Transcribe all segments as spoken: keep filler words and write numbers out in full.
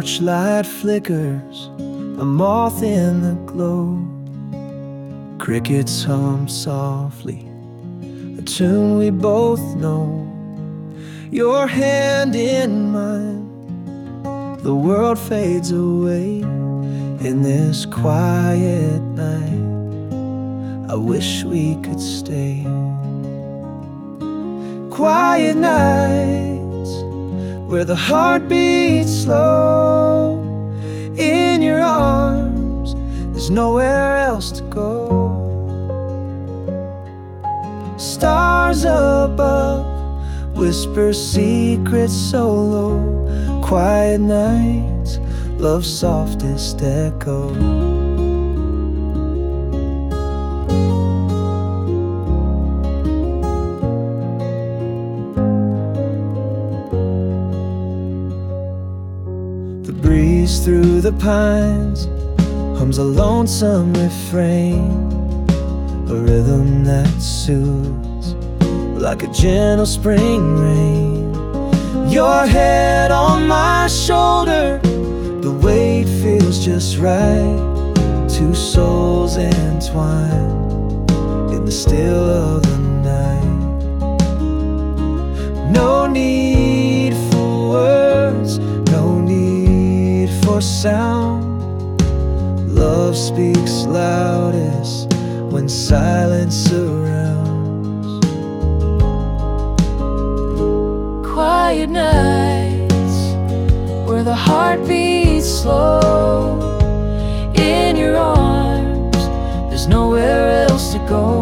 torchlight flickers, a moth in the glow. Crickets hum softly, a tune we both know. Your hand in mine, the world fades away in this quiet night. I wish we could stay. Quiet nights where the heart beats slow. In your arms, there's nowhere else to go. Stars above whisper secrets so low. Quiet nights, love's softest echo. The breeze through the pines hums a lonesome refrain, a rhythm that soothes like a gentle spring rain. Your head on my shoulder, the weight feels just right. Two souls entwined in the still of the night. No need for words, no need for sound. Love speaks loudest when silence surrounds. Quiet nights where the heart beats slow. In your arms, there's nowhere else to go.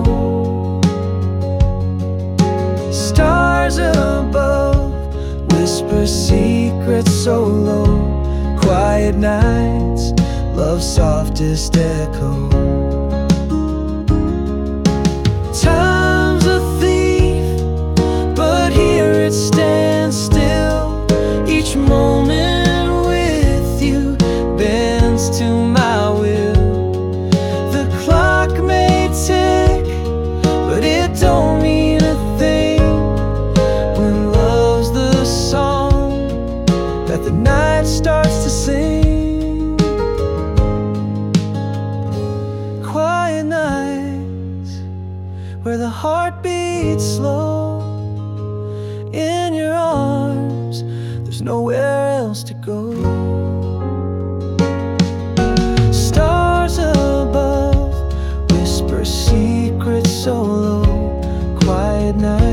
Stars above whisper secrets so low. Quiet nights, love's softest echo. Time's a thief, but here it stands still. Each moment with you bends to my will. The clock may tick, but it don't mean a thing when love's the song that the night starts to sing. Quiet nights where the heart beats slow. In your arms, there's nowhere else to go. Stars above whisper secrets so low. Quiet night.